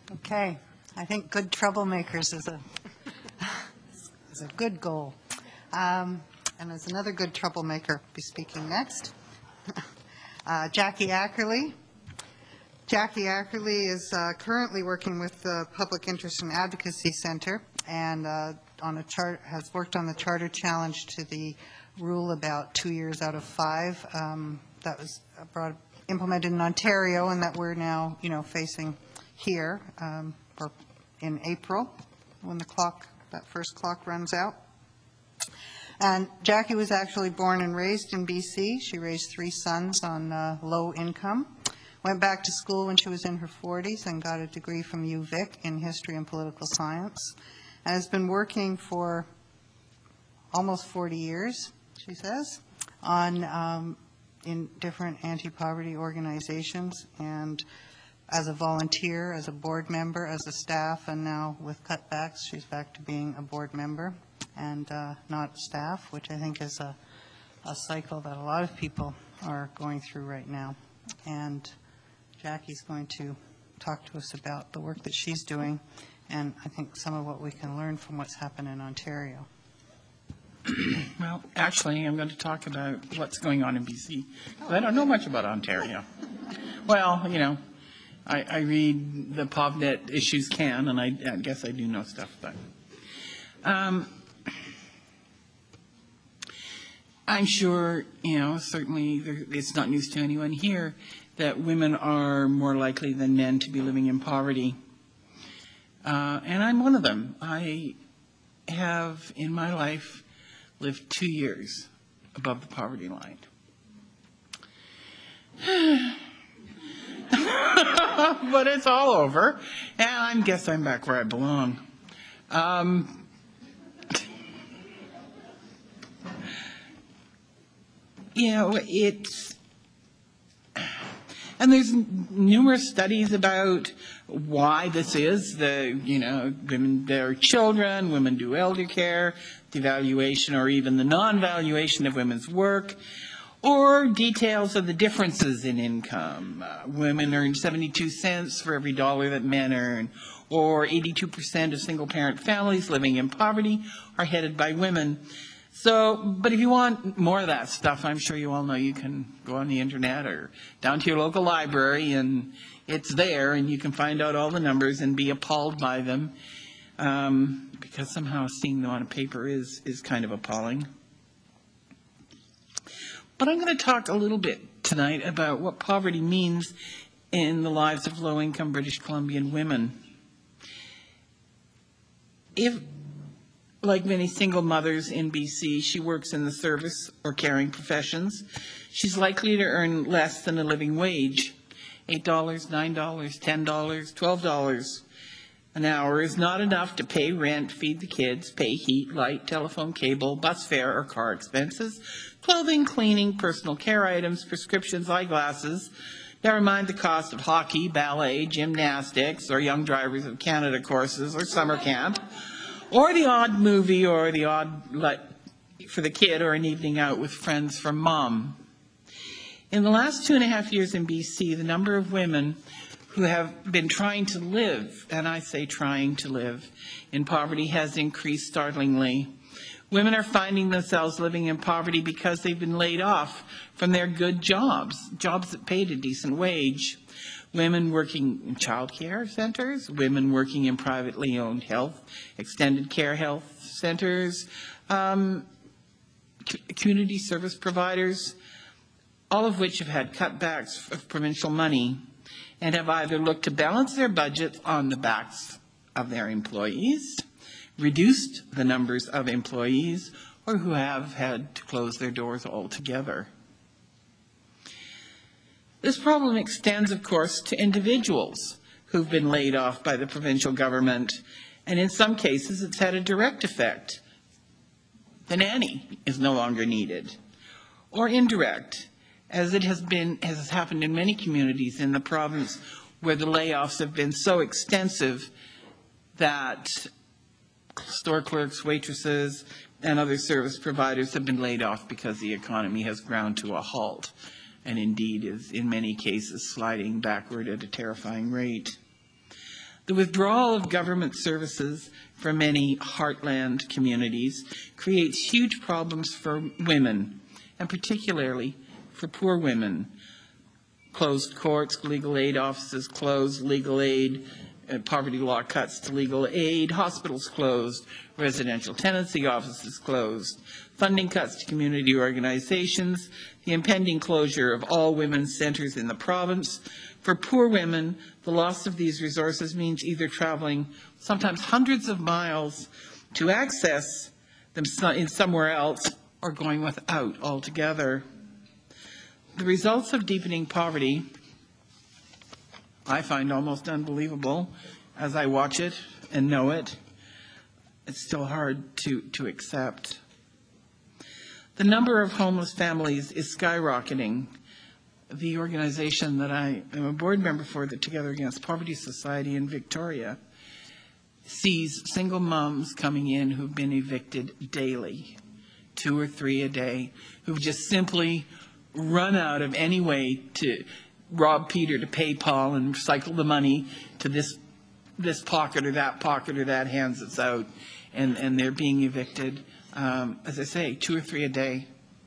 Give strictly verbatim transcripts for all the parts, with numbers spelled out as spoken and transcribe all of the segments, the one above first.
Okay, I think good troublemakers is a is a good goal. Um, and as another good troublemaker, be speaking next. uh, Jackie Ackerley. Jackie Ackerley is uh, currently working with the Public Interest and Advocacy Center, and uh, on a chart has worked on the charter challenge to the rule about two years out of five. Um, that was brought implemented in Ontario, and that we're now, you know, facing here um, or in April when the clock, that first clock runs out. And Jackie was actually born and raised in B C. She raised three sons on uh, low income. Went back to school when she was in her forties and got a degree from U Vic in history and political science. And has been working for almost forty years, she says, on um, in different anti-poverty organizations, and as a volunteer, as a board member, as a staff, and now with cutbacks, she's back to being a board member and uh, not staff, which I think is a, a cycle that a lot of people are going through right now. And Jackie's going to talk to us about the work that she's doing, and I think some of what we can learn from what's happened in Ontario. Well, actually, I'm going to talk about what's going on in B C. I don't know much about Ontario. Well, you know, I, I read the PovNet Issues Can, and I, I guess I do know stuff about it. Um, I'm sure, you know, certainly there, it's not news to anyone here that women are more likely than men to be living in poverty. Uh, and I'm one of them. I have, in my life, lived two years above the poverty line. But it's all over, and I guess I'm back where I belong. Um, you know, it's, and there's numerous studies about why this is. The, you know, women bear children, women do elder care, the evaluation or even the non-valuation of women's work, or details of the differences in income. Uh, women earn seventy-two cents for every dollar that men earn, or eighty-two percent of single-parent families living in poverty are headed by women. So, but if you want more of that stuff, I'm sure you all know you can go on the internet or down to your local library, and it's there, and you can find out all the numbers and be appalled by them, um, because somehow seeing them on a paper is, is kind of appalling. But I'm going to talk a little bit tonight about what poverty means in the lives of low-income British Columbian women. If, like many single mothers in B C, she works in the service or caring professions, she's likely to earn less than a living wage. eight dollars, nine dollars, ten dollars, twelve dollars an hour is not enough to pay rent, feed the kids, pay heat, light, telephone, cable, bus fare, or car expenses, clothing, cleaning, personal care items, prescriptions, eyeglasses, never mind the cost of hockey, ballet, gymnastics, or Young Drivers of Canada courses, or summer camp, or the odd movie, or the odd, like, for the kid, or an evening out with friends from mom. In the last two and a half years in B C, the number of women who have been trying to live, and I say trying to live, in poverty has increased startlingly. Women are finding themselves living in poverty because they've been laid off from their good jobs, jobs that paid a decent wage. Women working in child care centers, women working in privately owned health, extended care health centers, um, community service providers, all of which have had cutbacks of provincial money and have either looked to balance their budgets on the backs of their employees, reduced the numbers of employees, or who have had to close their doors altogether. This problem extends, of course, to individuals who've been laid off by the provincial government, and in some cases it's had a direct effect. The nanny is no longer needed, or indirect, as it has been, as has happened in many communities in the province where the layoffs have been so extensive that store clerks, waitresses, and other service providers have been laid off because the economy has ground to a halt, and indeed is in many cases sliding backward at a terrifying rate. The withdrawal of government services for many heartland communities creates huge problems for women, and particularly for poor women. Closed courts, legal aid offices closed, legal aid, uh, poverty law cuts to legal aid, hospitals closed, residential tenancy offices closed, funding cuts to community organizations, the impending closure of all women's centers in the province. For poor women, the loss of these resources means either traveling sometimes hundreds of miles to access them in somewhere else or going without altogether. The results of deepening poverty I find almost unbelievable as I watch it and know it. It's still hard to, to accept. The number of homeless families is skyrocketing. The organization that I am a board member for, the Together Against Poverty Society in Victoria, sees single moms coming in who've been evicted daily, two or three a day, who've just simply run out of any way to rob Peter to pay Paul and cycle the money to this this pocket or that pocket or that hands it's out, and, and they're being evicted, um, as I say, two or three a day.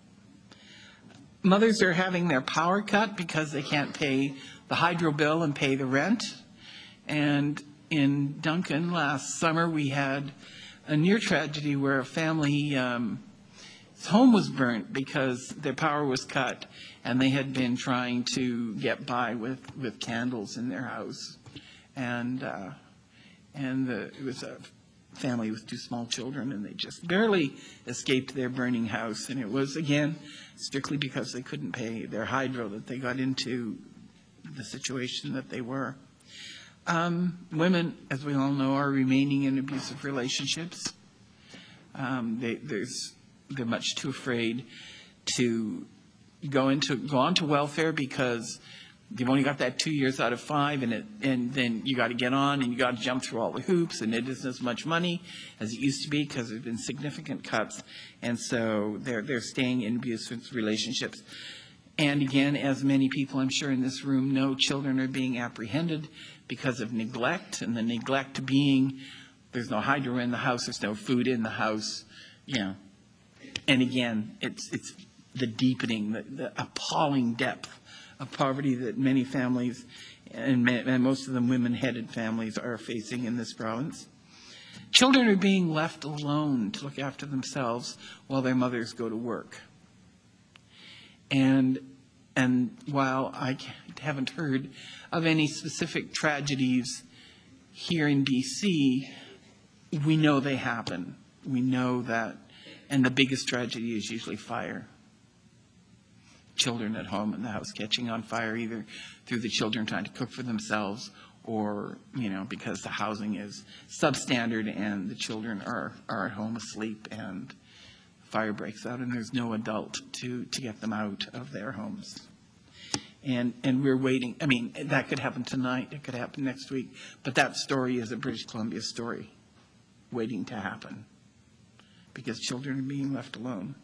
Mothers are having their power cut because they can't pay the hydro bill and pay the rent. And in Duncan last summer, we had a near tragedy where a family, um, his home was burnt because their power was cut, and they had been trying to get by with, with candles in their house. And, uh, and the, it was a family with two small children, and they just barely escaped their burning house. And it was, again, strictly because they couldn't pay their hydro that they got into the situation that they were. Um, women, as we all know, are remaining in abusive relationships. Um, they, there's, they're much too afraid to go into go on to welfare because you've only got that two years out of five, and it, and then you got to get on and you got to jump through all the hoops, and it isn't as much money as it used to be because there's been significant cuts, and so they're they're staying in abusive relationships. And again, as many people I'm sure in this room know, children are being apprehended because of neglect, and the neglect being there's no hydro in the house, there's no food in the house, you know. And again, it's it's the deepening, the, the appalling depth of poverty that many families, and, and most of them women-headed families, are facing in this province. Children are being left alone to look after themselves while their mothers go to work. And, and while I haven't heard of any specific tragedies here in B C, we know they happen. We know that, and the biggest tragedy is usually fire. Children at home in the house catching on fire, either through the children trying to cook for themselves or, you know, because the housing is substandard and the children are, are at home asleep and fire breaks out and there's no adult to, to get them out of their homes. And, and we're waiting. I mean, that could happen tonight. It could happen next week. But that story is a British Columbia story waiting to happen because children are being left alone.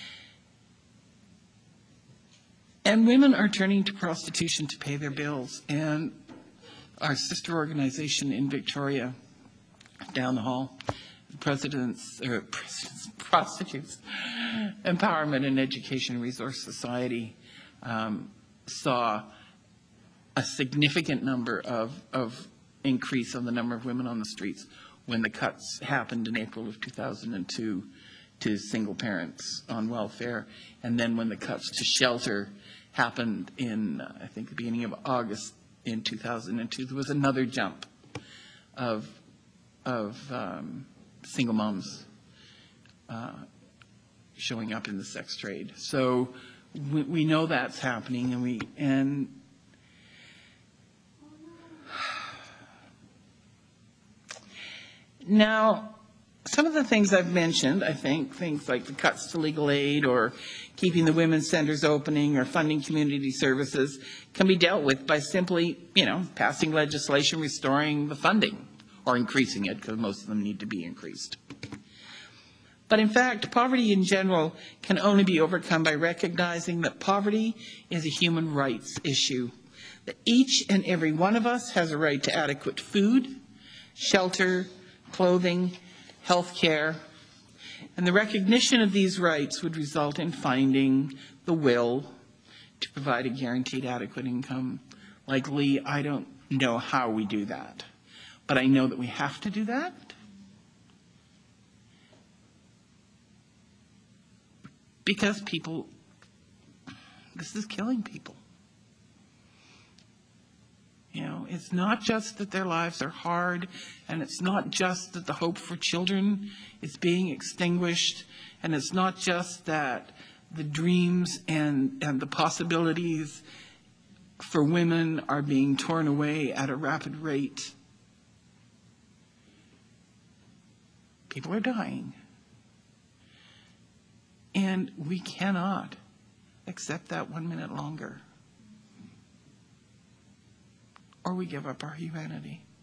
And women are turning to prostitution to pay their bills. And our sister organization in Victoria, down the hall, the President's, or President's Prostitutes Empowerment and Education Resource Society, um, saw a significant number of, of increase on the number of women on the streets when the cuts happened in April of two thousand two to single parents on welfare, and then when the cuts to shelter happened in, uh, I think, the beginning of August in two thousand two, there was another jump of, of um, single moms uh, showing up in the sex trade. So we, we know that's happening, and we and now some of the things I've mentioned, I think, things like the cuts to legal aid or keeping the women's centers opening or funding community services can be dealt with by simply, you know, passing legislation restoring the funding or increasing it, because most of them need to be increased. But in fact, poverty in general can only be overcome by recognizing that poverty is a human rights issue. that each and every one of us has a right to adequate food, shelter, clothing, health care, and the recognition of these rights would result in finding the will to provide a guaranteed adequate income. Like Lee, I don't know how we do that, but I know that we have to do that. Because people, this is killing people. You know, it's not just that their lives are hard, and it's not just that the hope for children is being extinguished, and it's not just that the dreams and, and the possibilities for women are being torn away at a rapid rate. People are dying. And we cannot accept that one minute longer, or we give up our humanity.